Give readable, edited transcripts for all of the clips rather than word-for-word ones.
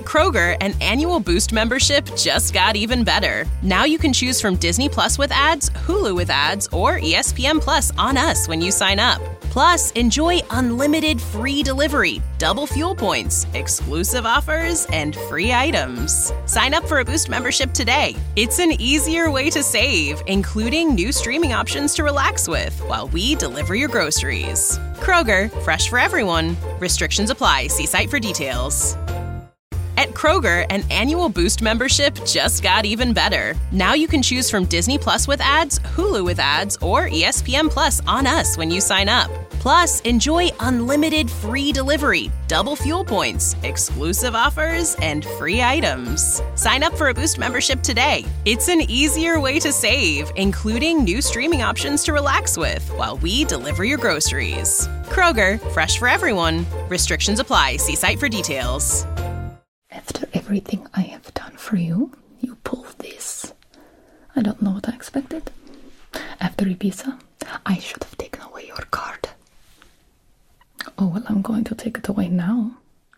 Kroger, an annual Boost membership just got even better. Now you can choose from Disney Plus with ads, Hulu with ads, or ESPN Plus on us when you sign up. Plus, enjoy unlimited free delivery, double fuel points, exclusive offers, and free items. Sign up for a Boost membership today. It's an easier way to save, including new streaming options to relax with while we deliver your groceries. Kroger, fresh for everyone. Restrictions apply. See site for details. At Kroger, an annual Boost membership just got even better. Now you can choose from Disney Plus with ads, Hulu with ads, or ESPN Plus on us when you sign up. Plus, enjoy unlimited free delivery, double fuel points, exclusive offers, and free items. Sign up for a Boost membership today. It's an easier way to save, including new streaming options to relax with while we deliver your groceries. Kroger, fresh for everyone. Restrictions apply. See site for details. After everything I have done for you, you pulled this. I don't know what I expected. After Ibiza, I should have taken away your card. Oh, well, I'm going to take it away now.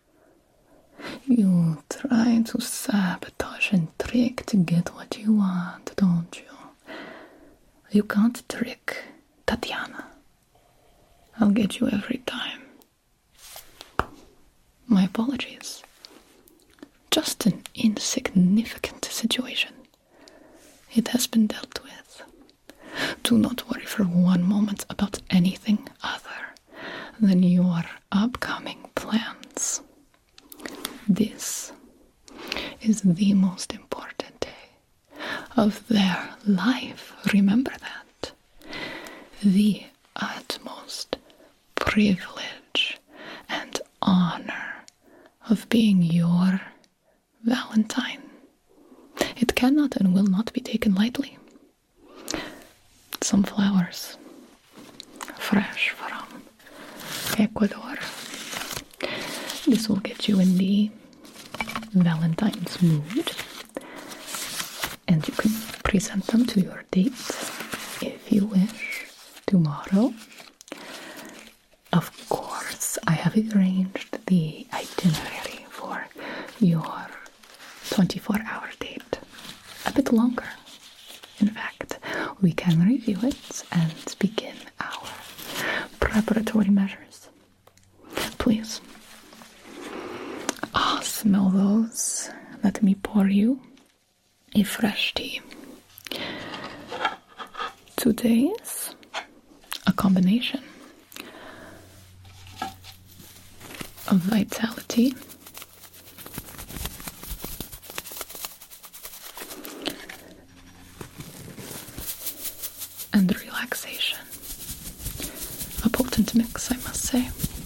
You try to sabotage and trick to get what you want, don't you? You can't trick Tatiana. I'll get you every time. My apologies. Just an insignificant situation. It has been dealt with. Do not worry for one moment about anything other than your upcoming plans. This is the most important day of their life. Remember that. The utmost privilege and honor of being your Valentine. It cannot and will not be taken lightly. Some flowers, fresh from Ecuador. This will get you in the Valentine's mood, and you can present them to your date if you wish tomorrow. Of course, I have arranged the itinerary for your 24-hour date. A bit longer. In fact, we can review it and begin our preparatory measures. Please. Smell those. Let me pour you a fresh tea. Today's a combination of vitality and relaxation. A potent mix, I must say.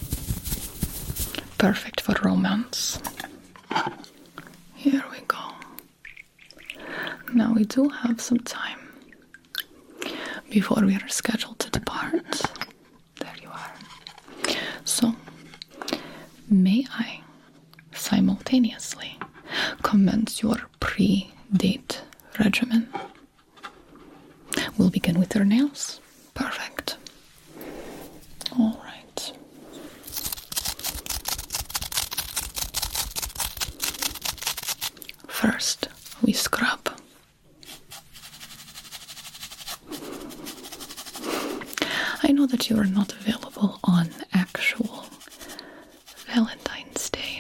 Perfect for romance. Here we go. Now we do have some time before we are scheduled to depart. There you are. So, may I simultaneously commence your pre-date regimen? We'll begin with your nails. Perfect. All right. First, we scrub. I know that you are not available on actual Valentine's Day.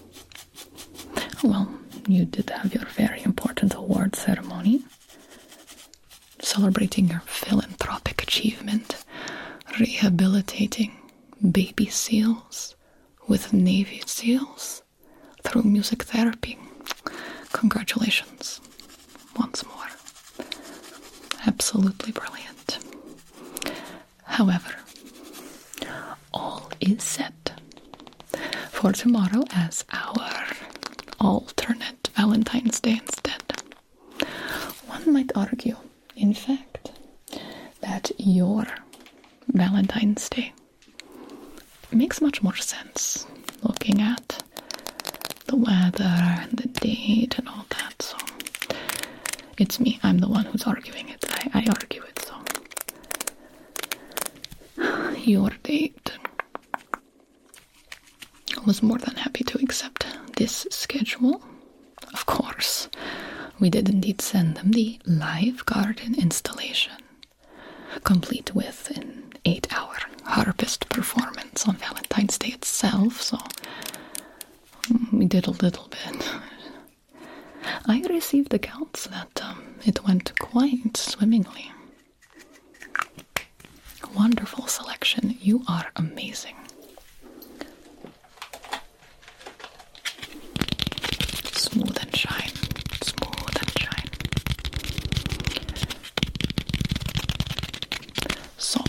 Well, you did have your very important award ceremony, celebrating your philanthropic achievement, rehabilitating baby seals with Navy SEALs through music therapy. Congratulations, once more. Absolutely brilliant. However, all is set for tomorrow as our alternate Valentine's Day instead. One might argue, in fact, that your Valentine's Day makes much more sense looking at the weather and the date and all that. So it's me, I'm the one who's arguing it. I argue it, so your date was more than happy to accept this schedule. Of course, we did indeed send them the live garden installation, complete with an 8-hour harvest performance on Valentine's Day itself, so we did a little bit. I received accounts that it went quite swimmingly. Wonderful selection. You are amazing. Smooth and shine. Smooth and shine. So,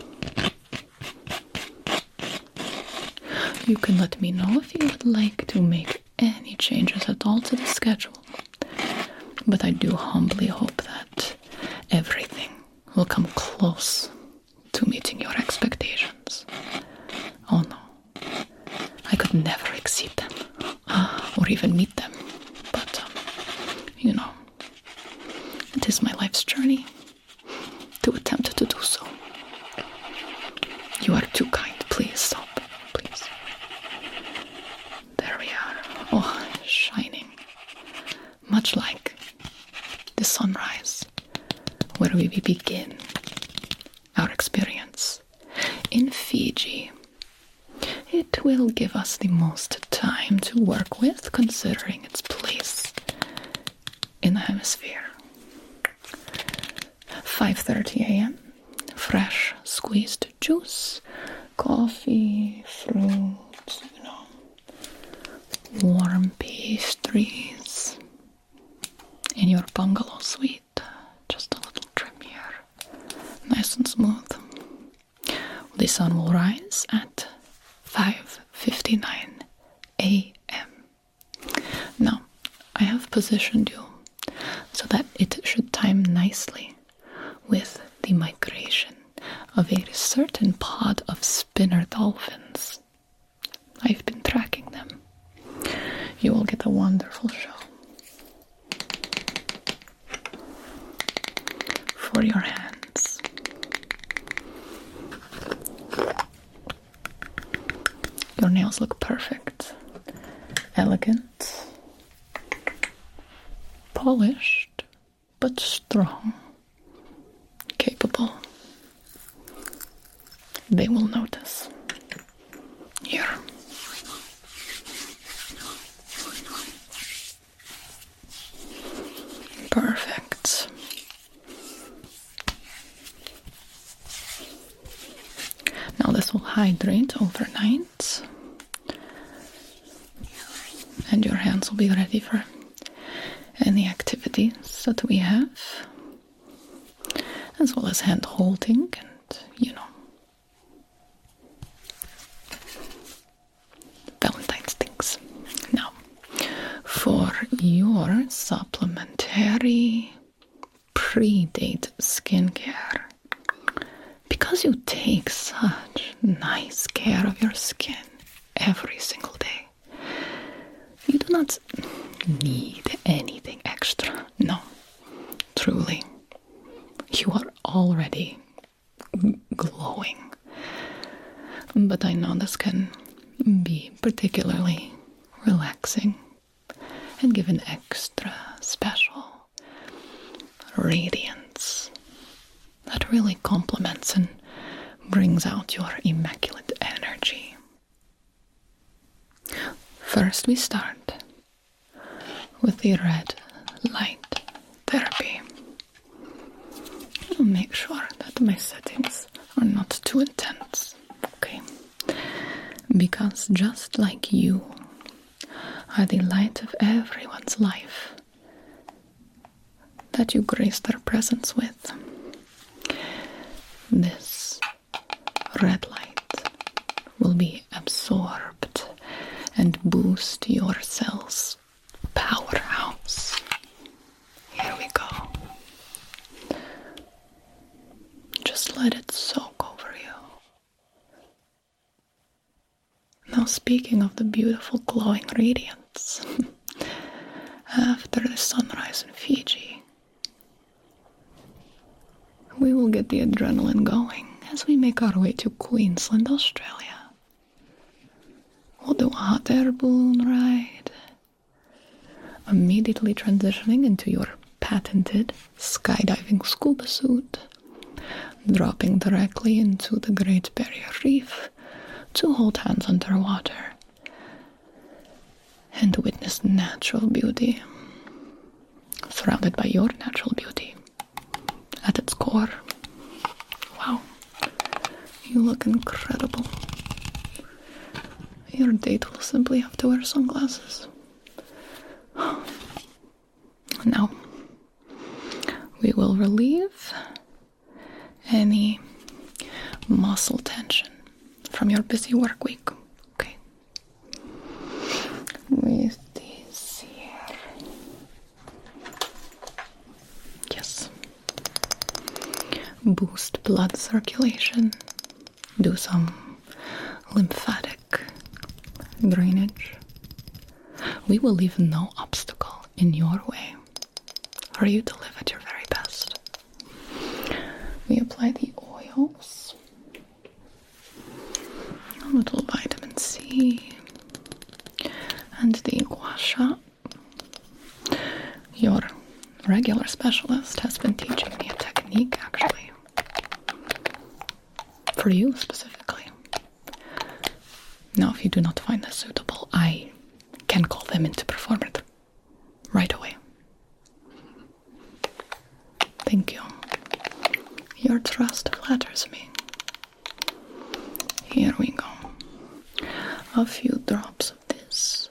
you can let me know if you would like to make any changes at all to the schedule. But I do humbly hope that everything will come close to meeting your expectations. Oh no, I could never exceed them, or even meet them. But, it is my life's journey to attempt to do so. You are too kind. Please stop. Please. There we are. Oh, shining. Much like the sunrise, where we begin our experience in Fiji. It will give us the most time to work with, considering its place in the hemisphere. 5:30 a.m. Fresh squeezed juice, coffee, fruit, warm pastries in your bungalow suite. Just a little trim here, nice and smooth. The sun will rise at 5:59 a.m. Now, I have positioned you so that it should time nicely with the migration of a certain pod of spinner dolphins. I've been tracking them. You will get a wonderful show for your hands. Your nails look perfect, elegant, polished, but strong, capable. They will notice. Here. Perfect. Now this will hydrate overnight, and your hands will be ready for any activities that we have, as well as hand holding and, Valentine's things. Now, for your supplementary pre-date skincare, because you take such nice care of your skin every single day, you do not need anything extra. No, truly, you are already glowing. But I know this can be particularly relaxing and give an extra special radiance that really complements and brings out your immaculate energy. First, we start with the red light therapy. I'll make sure that my settings are not too intense, okay? Because just like you are the light of everyone's life that you grace their presence with, this red light will be absorbed and boost your cells' powerhouse. Here we go. Just let it soak over you. Now, speaking of the beautiful glowing radiance, after the sunrise in Fiji, we will get the adrenaline going as we make our way to Queensland, Australia. We'll do a hot air balloon ride. Immediately transitioning into your patented skydiving scuba suit. Dropping directly into the Great Barrier Reef to hold hands underwater and witness natural beauty, surrounded by your natural beauty at its core. Wow, you look incredible. Your date will simply have to wear sunglasses. Now, we will relieve any muscle tension from your busy work week. Okay. With this here. Yes. Boost blood circulation. Do some lymphatic drainage. We will leave no obstacle in your way for you to live at your very best. We apply the oils, a little vitamin C, and the gua sha. Your regular specialist has been teaching me a technique, actually, for you specifically. Now, if you do not find this suitable, I can call them in to perform it right away. Thank you. Your trust flatters me. Here we go. A few drops of this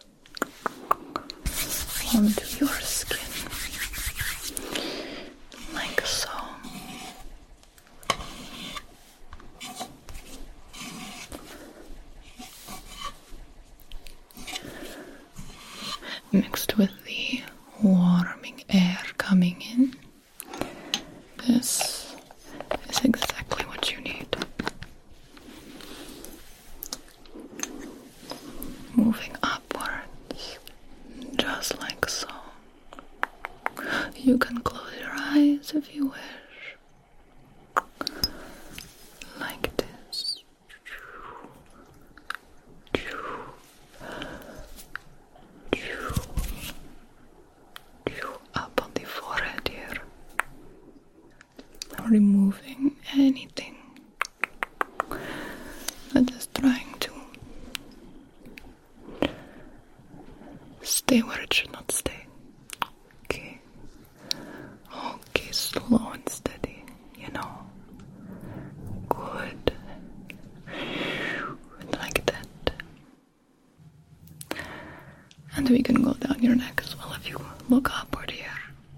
onto your skin, like so. Mixed with the warming air coming in, this is exactly what you need. Moving upwards, just like so. You can close your eyes if you wish. Like this. Up on the forehead here. Removing anything that is trying to stay where it should not stay. Okay. Okay, slow and steady, you know. Good. Like that. And we can go down your neck as well if you look upward here.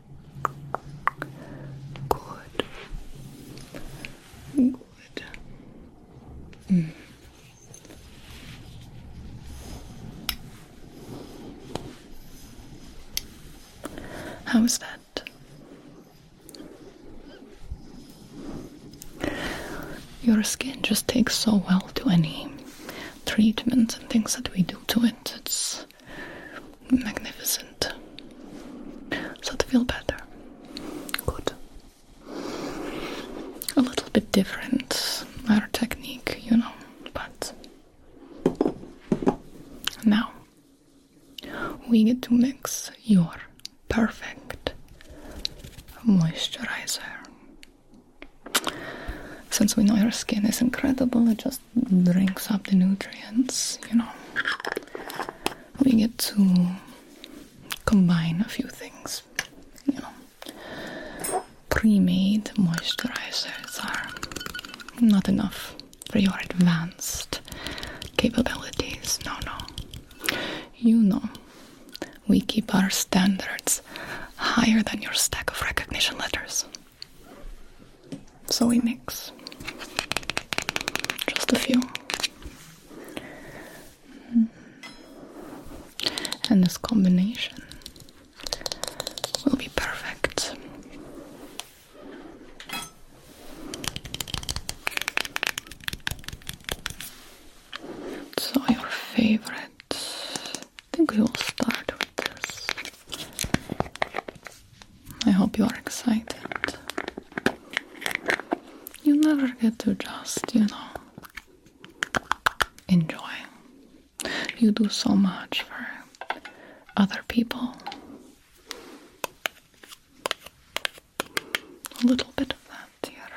Good. Good. How's that? Your skin just takes so well to any treatments and things that we do to it. It's magnificent. So to feel better. Good. A little bit different, our technique, you know, but now we get to mix your perfect moisturizer. Since we know your skin is incredible, it just drinks up the nutrients, you know. We get to combine a few things, you know. Pre-made moisturizers are not enough for your advanced capabilities. No. You know, we keep our standards higher than your stack of recognition letters. So we mix just a few. And this combination will be perfect. So your favorite, I think we will start with this. I hope you are excited. You never get to just, you know, enjoy. You do so much for other people. A little bit of that here.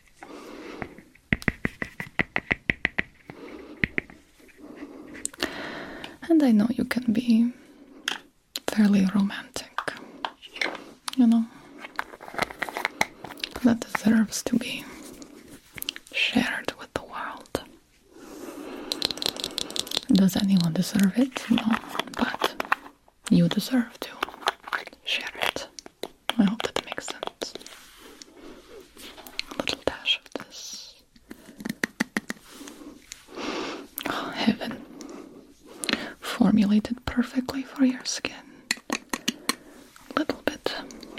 And I know you can be fairly romantic, you know. That deserves to be shared with the world. Does anyone deserve it? No, but you deserve to share it. I hope that makes sense. A little dash of this. Oh, heaven. Formulated perfectly for your skin. A little bit.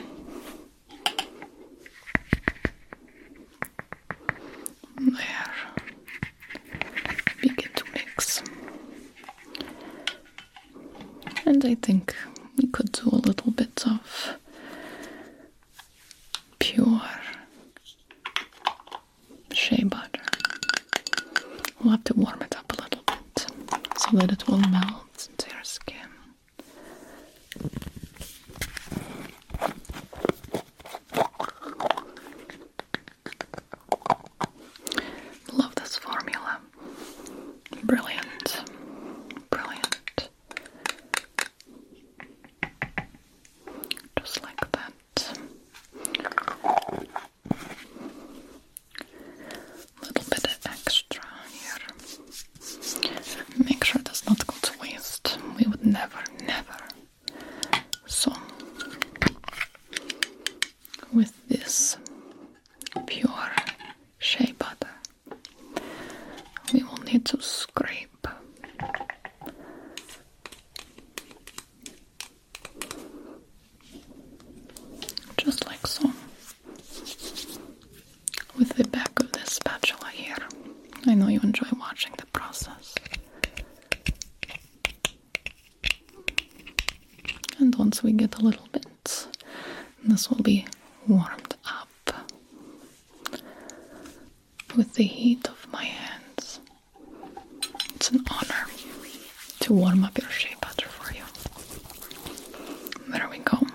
There. Begin to mix. And I think we could do a little bit of pure shea butter. We'll have to warm it up a little bit so that it will melt into your skin. Love this formula. Brilliant. Brilliant. Just like that. Little bit extra here. Make sure it does not go to waste. We would never. So, with this pure shea butter, we will need to scrape just like so with the back of this spatula here. I know you enjoy watching the process. And once we get a little bit, this will be warmed up with the heat of my hands. It's an honor to warm up your shea butter for you. There we go.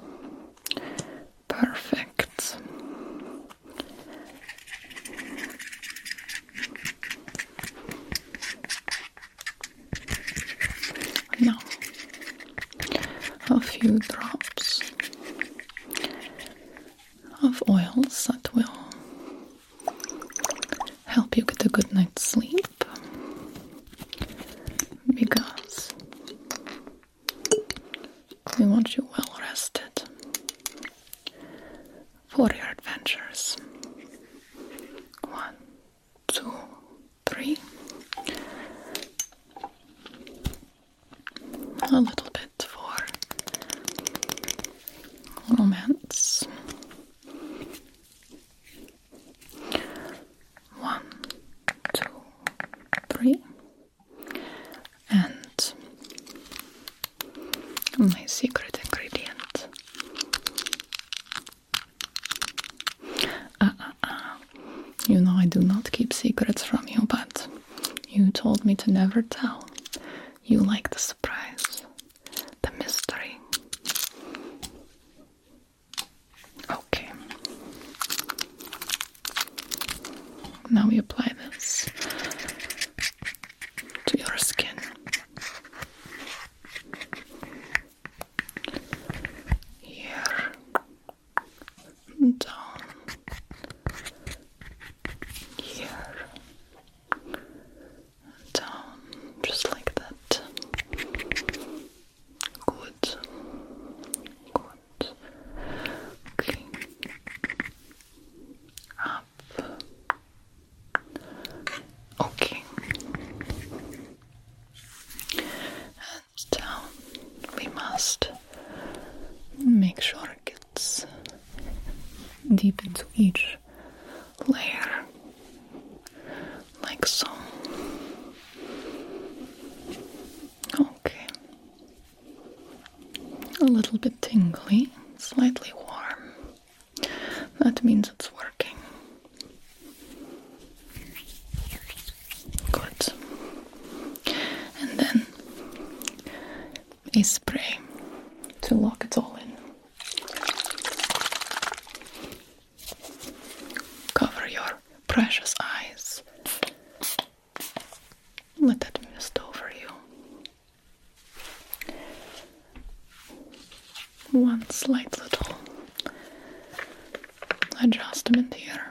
Perfect. Now, a few drops of oils that will help you get a good night's sleep, because we want you well rested for your adventures. 1, 2, 3. A little bit for romance. 1, 2, 3. And my secret ingredient. You know I do not keep secrets from you, but you told me to never tell. You like the surprise, the mystery. Okay. Now we apply this to your skin. Here. Down. Here. Down. Just like that. Good. Good. Okay. Up. Okay. And down. We must make sure it gets deep into each layer, like so. Okay. A little bit tingly, slightly warm. That means it's working. Good. And then a spray to lock it all in. Cover your precious eyes. Let that mist over you. One slight little adjustment here.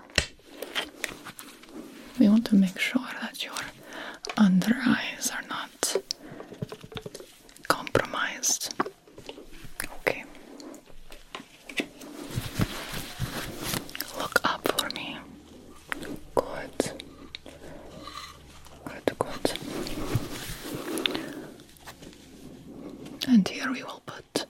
We want to make sure that your under eyes are not compromised. Okay. Look up for me. Good. Good. And here we will put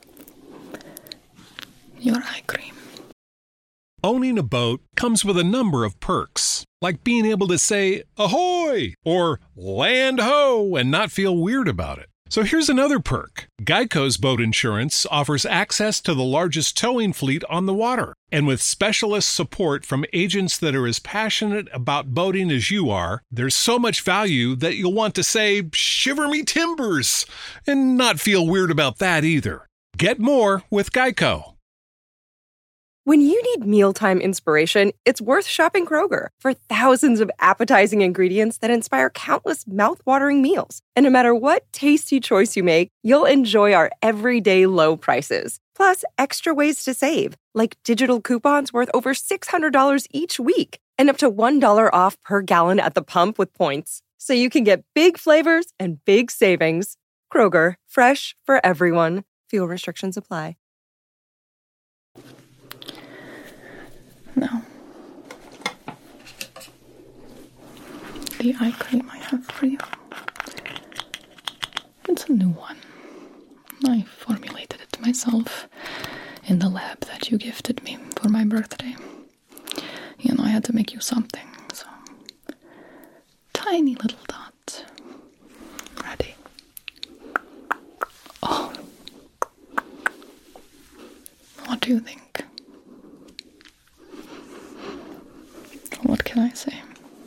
your eye cream. Owning a boat comes with a number of perks, like being able to say, ahoy, or land ho, and not feel weird about it. So here's another perk. Geico's boat insurance offers access to the largest towing fleet on the water. And with specialist support from agents that are as passionate about boating as you are, there's so much value that you'll want to say, shiver me timbers, and not feel weird about that either. Get more with Geico. When you need mealtime inspiration, it's worth shopping Kroger for thousands of appetizing ingredients that inspire countless mouth-watering meals. And no matter what tasty choice you make, you'll enjoy our everyday low prices. Plus, extra ways to save, like digital coupons worth over $600 each week and up to $1 off per gallon at the pump with points. So you can get big flavors and big savings. Kroger, fresh for everyone. Fuel restrictions apply. Now, the eye cream I have for you, it's a new one. I formulated it myself in the lab that you gifted me for my birthday. You know, I had to make you something, so tiny little dot. Ready? Oh, what do you think? What can I say?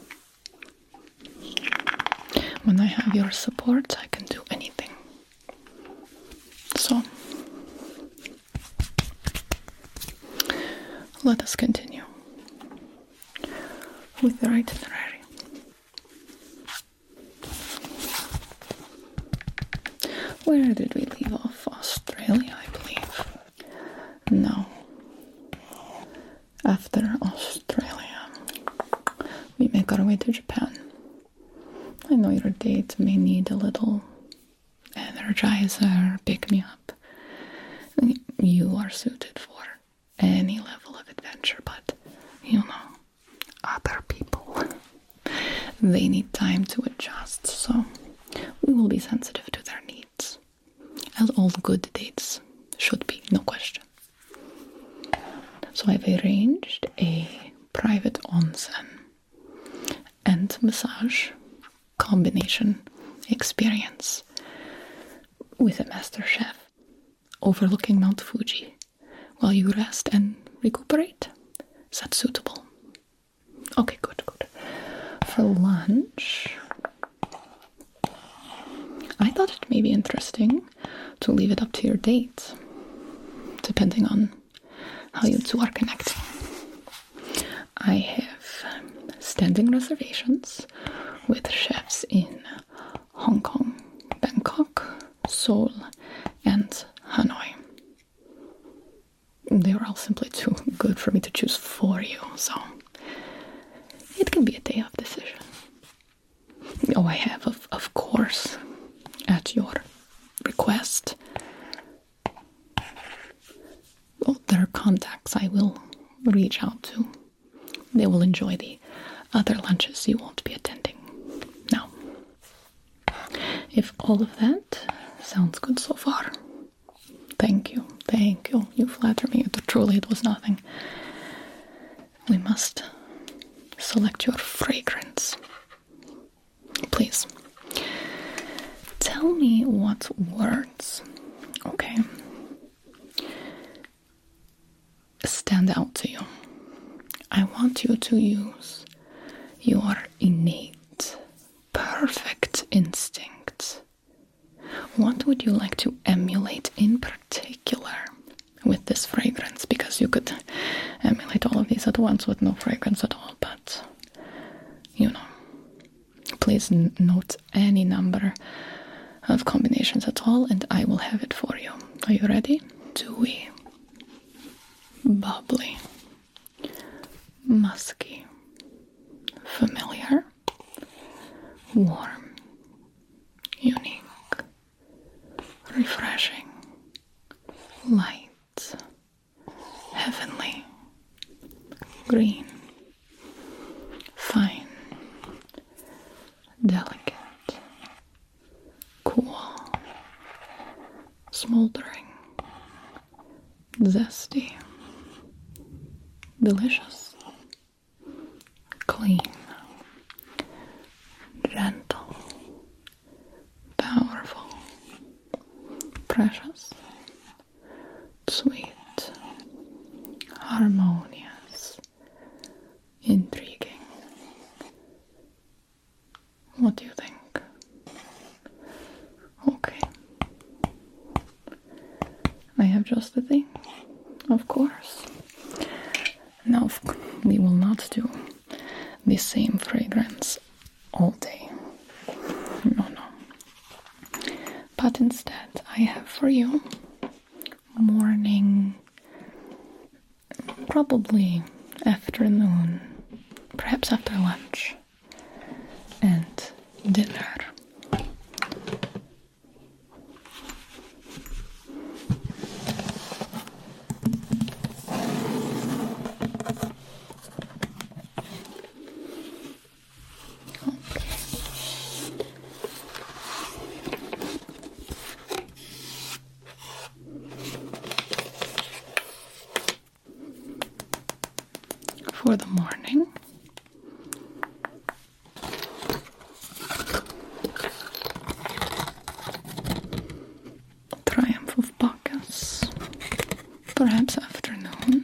When I have your support, I can do anything. So, let us continue with the itinerary. Where did we leave off? Australia, I believe. No. After Australia, we make our way to Japan. I know your date may need a little energizer, pick-me-up. You are suited for any level of adventure, but, you know, other people, they need time to adjust, so we will be sensitive to their needs, as all good dates should be, no question. So I've arranged a private onsen and massage combination experience with a master chef overlooking Mount Fuji while you rest and recuperate. Is that suitable? Okay, good. For lunch, I thought it may be interesting to leave it up to your date, depending on how you two are connecting. I have standing reservations with chefs in Hong Kong, Bangkok, Seoul, and Hanoi. They were all simply too good for me to choose for you, so it can be a day of decision. Oh, I have, of course, at your request, well, there are contacts I will reach out to. They will enjoy the other lunches you won't be attending. Now, if all of that sounds good so far, thank you. You flatter me. Truly, it was nothing. We must select your fragrance. Please, tell me what words, okay, stand out to you. I want you to use your innate, perfect instinct what would you like to emulate in particular with this fragrance? Because you could emulate all of these at once with no fragrance at all, but, please note any number of combinations at all, and I will have it for you. Are you ready? Dewy, bubbly, musky, familiar, warm, unique, refreshing, light, heavenly, green, fine, delicate, cool, smoldering, zesty, delicious, clean, gentle, powerful, precious, sweet, harmonious, intriguing. What do you think? Okay. I have just the thing, of course. Now, we will not do the same fragrance all day. No. But instead, I have for you morning, probably afternoon, perhaps after lunch, and dinner. For the morning, Triumph of Bacchus, perhaps afternoon,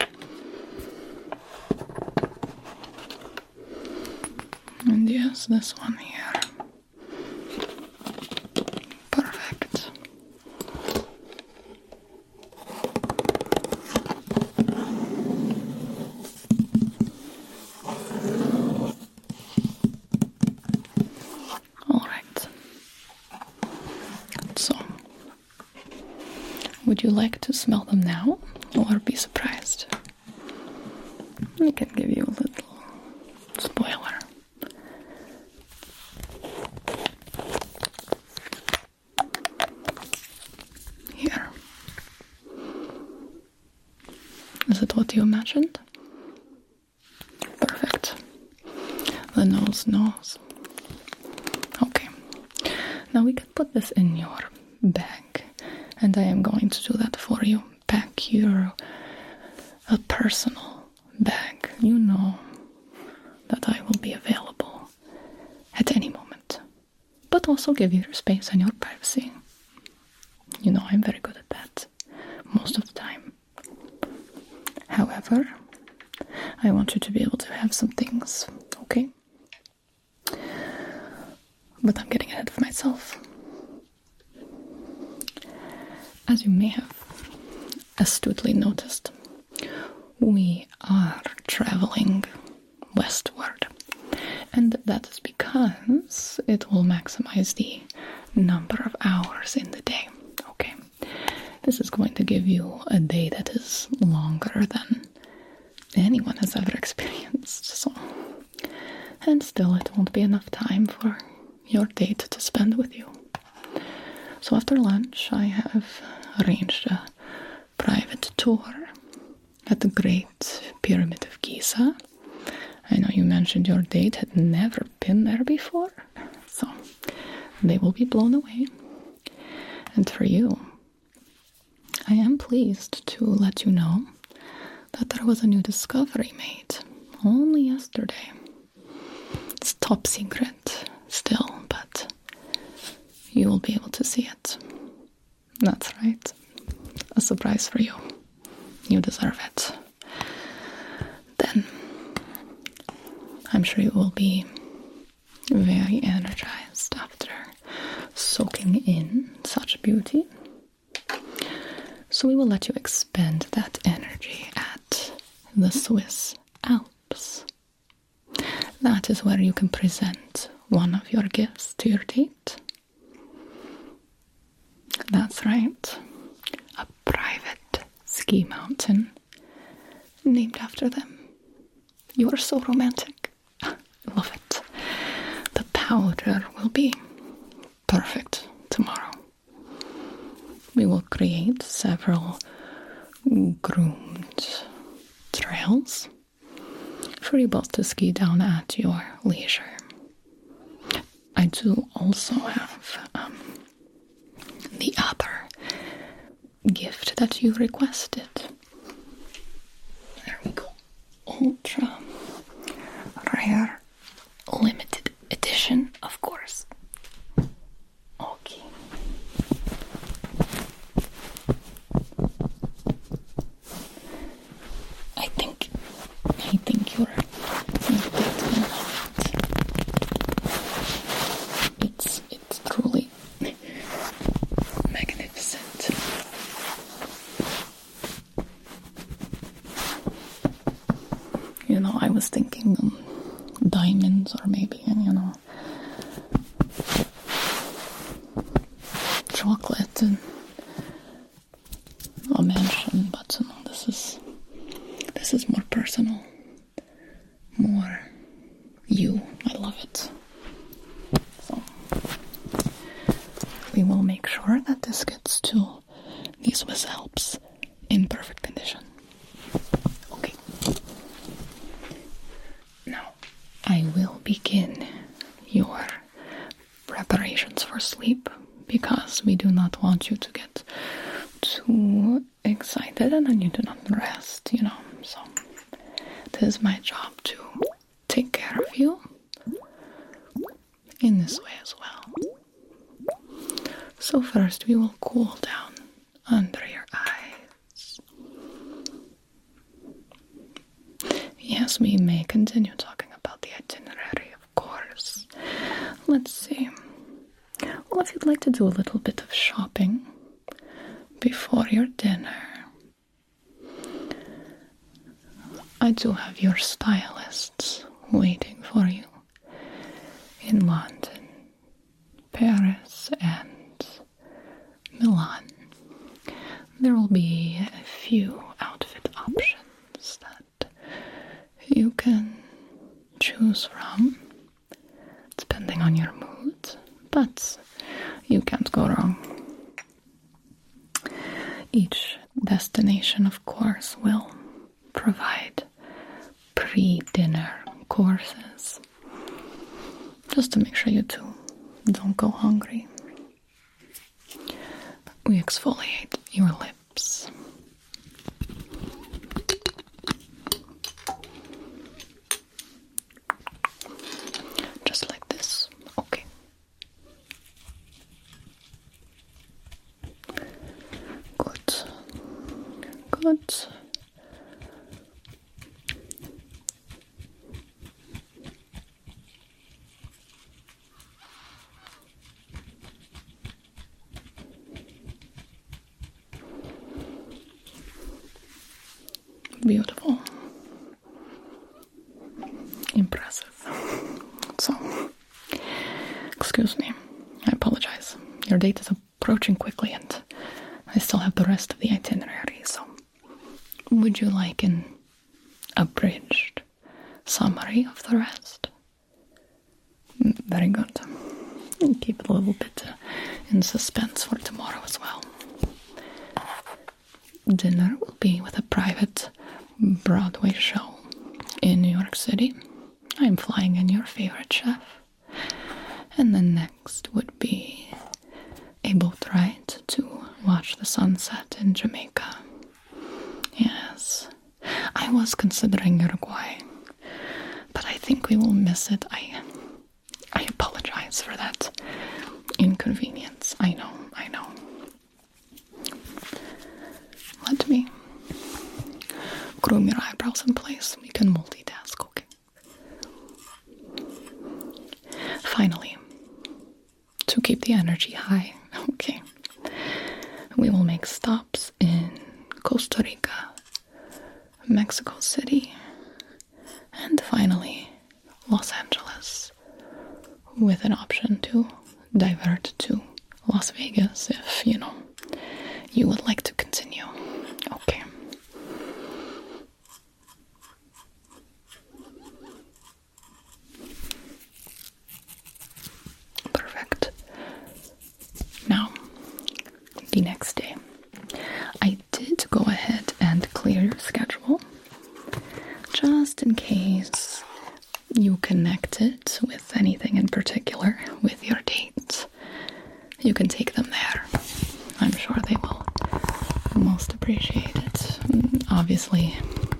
and yes, this one here, perfect. Would you like to smell them now, or be surprised? I can give you a little spoiler. Here. Is it what you imagined? Perfect. The nose knows. Okay. Now we can put this in your bag. And I am going to do that for you. Pack your a personal bag. You know that I will be available at any moment. But also give you your space and your privacy. You know I'm very good at that. Most of the time. However, I want you to be able to have some things. Okay? But I'm getting ahead of myself. As you may have astutely noticed, we are traveling westward. And that is because it will maximize the number of hours in the day. Okay. This is going to give you a day that is longer than anyone has ever experienced. So, and still it won't be enough time for your date to spend with you. So after lunch, I have arranged a private tour at the Great Pyramid of Giza. I know you mentioned your date had never been there before, so they will be blown away. And for you, I am pleased to let you know that there was a new discovery made only yesterday. It's top secret still, but you will be able to see it. That's right. A surprise for you. You deserve it. Then, I'm sure you will be very energized after soaking in beauty. So we will let you expend that energy at the Swiss Alps. That is where you can present one of your gifts to your date. That's right. A private ski mountain named after them. You are so romantic. Love it. The powder will be perfect tomorrow. We will create several groomed trails for you both to ski down at your leisure. I do also have the other gift that you requested. There we go. Ultra rare limited edition, of course. Okay. I think you're going to love it. It's truly magnificent. You know, I was thinking diamonds or maybe, chocolate and a mansion, but this is more personal, more you. I love it. So we will make sure that this gets to the Swiss Alps in perfect condition. Okay. Now, I will begin your preparations for sleep because we do not want you to get too excited and then you do not rest, So, this is my job to take care of you in this way as well. So first we will cool down under your eyes. Yes, we may continue talking about the itinerary, of course. Let's see. Well, if you'd like to do a little bit of shopping before your dinner, I do have your stylists waiting for you in London, Paris, and Milan. There will be a few outfit options that you can choose from, depending on your mood, but you can't go wrong. Each destination, of course, will provide pre-dinner courses, just to make sure you two don't go hungry. We exfoliate your lips. Just like this. Okay. Good. Good. Beautiful. Impressive. So, excuse me. I apologize. Your date is approaching quickly and I still have the rest of the itinerary, so would you like an abridged summary of the rest? Very good. Keep it a little bit in suspense for tomorrow as well. Dinner will be with a private Broadway show in New York City. I'm flying in your favorite chef. And then next would be a boat ride to watch the sunset in Jamaica. Yes, I was considering Uruguay, but I think we will miss it. I apologize for that inconvenience. I know. Let me groom your eyebrows in place. We can multitask, okay? Finally, to keep the energy high, okay, Mexico City, and finally Los Angeles, with an option to divert to Las Vegas if, you would like to continue. Okay. Perfect. Now, the next day, I did go ahead and clear your schedule, just in case you connected with anything in particular with your dates. You can take them there. I'm sure they will most appreciate it. Obviously,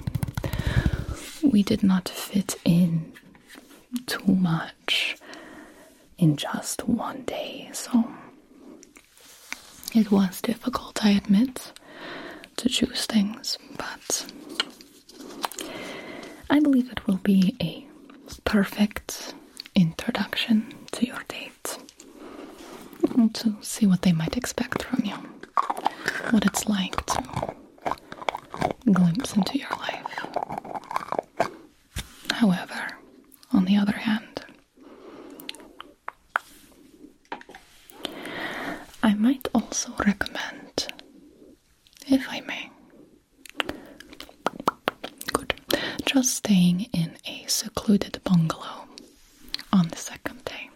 we did not fit in too much in just one day, so it was difficult, I admit, to choose things, but I believe it will be a perfect introduction to your date, to see what they might expect from you, what it's like to glimpse into your life. However, on the other hand, I might also recommend, if I may, just staying in a secluded bungalow on the second day.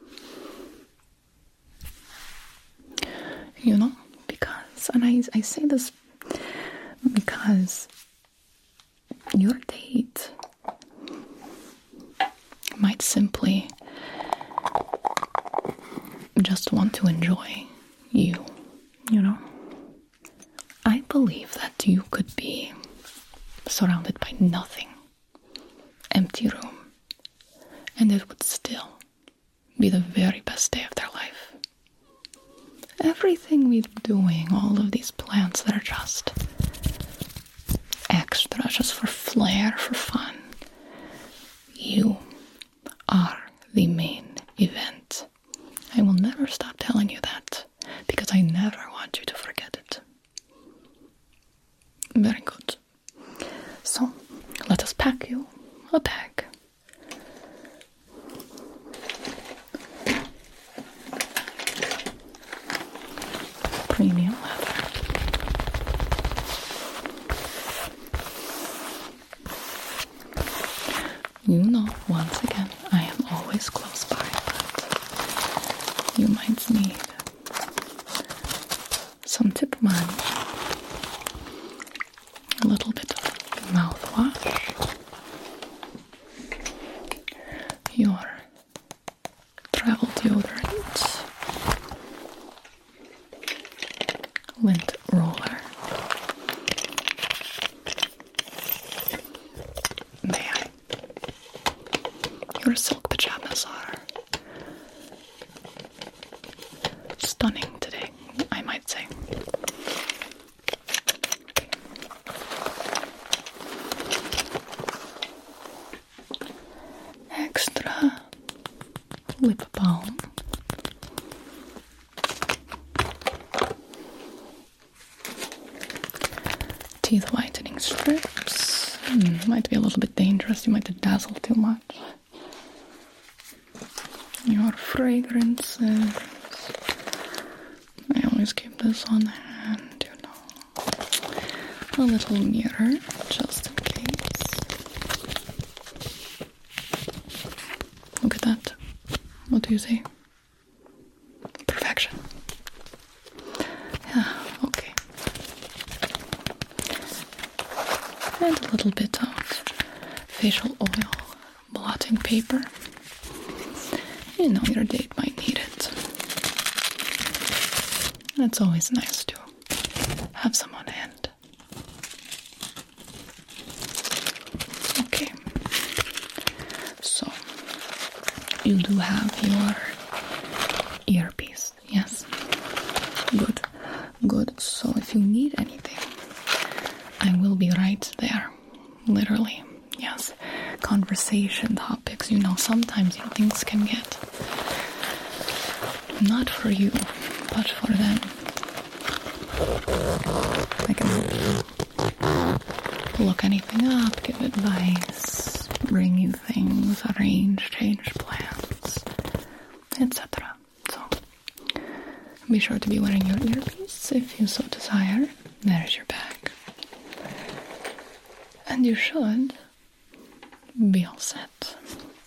Because, and I say this because your date might simply just want to enjoy you. I believe that you could be surrounded by nothing, empty room, and it would still be the very best day of their life. Everything we're doing, all of these plans that are just extra, just for flair, for fun, you are the main event. I will never stop telling you that, because I never want you to forget it. Very good. So, let us pack you a bag. Premium leather. Once again, I am always close by, but you might need some tip money, a little bit of mouthwash, your travel deodorant, lint roller, your silk pajamas are stunning today, I might say. Extra lip balm. Teeth whitening strips. Might be a little bit dangerous, you might dazzle too much. Your fragrances. I always keep this on hand, A little mirror, just in case. Look at that. What do you say? Perfection. Yeah, okay. And a little bit of facial oil, blotting paper. Your date might need it. It's always nice to have some on hand. Okay. So, you do have your earpiece, yes? Good. Good. So if you need anything, I will be right there. Literally. Yes. Conversation topics, sometimes things can get not for you, but for them. I can help you. to look anything up, give advice, bring you things, arrange, change plans, etc. So, be sure to be wearing your earpiece if you so desire. There's your bag. And you should be all set.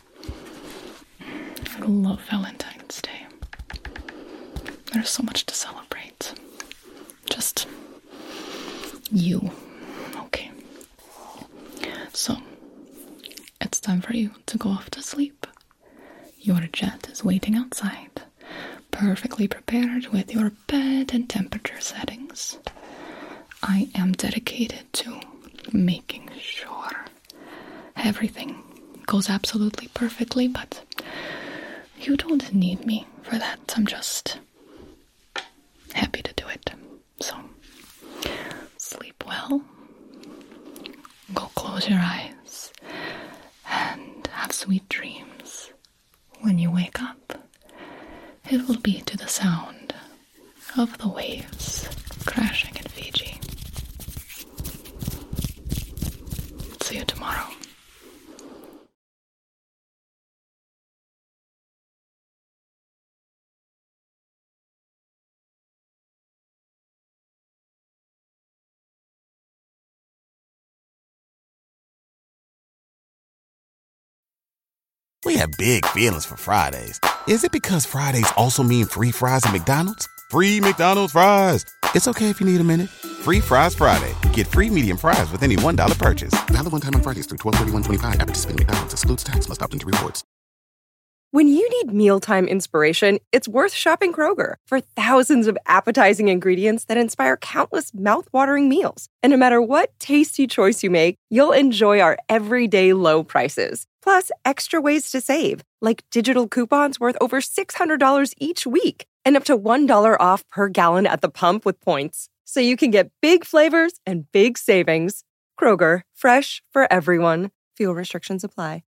I love Valentine's Day. There's so much to celebrate. Just you. Okay. So, it's time for you to go off to sleep. Your jet is waiting outside, perfectly prepared with your bed and temperature settings. I am dedicated to making sure everything goes absolutely perfectly, but you don't need me for that. I'm just happy to do it. So, sleep well, go close your eyes, and have sweet dreams. When you wake up, it will be to the sound of the waves crashing in Fiji. See you tomorrow. We have big feelings for Fridays. Is it because Fridays also mean free fries at McDonald's? Free McDonald's fries. It's okay if you need a minute. Free Fries Friday. Get free medium fries with any $1 purchase. Valid one time on Fridays through 12/31/25. At participating McDonald's. Excludes tax. Must opt into rewards. When you need mealtime inspiration, it's worth shopping Kroger. For thousands of appetizing ingredients that inspire countless mouth-watering meals. And no matter what tasty choice you make, you'll enjoy our everyday low prices. Plus, extra ways to save, like digital coupons worth over $600 each week and up to $1 off per gallon at the pump with points. So you can get big flavors and big savings. Kroger, fresh for everyone. Fuel restrictions apply.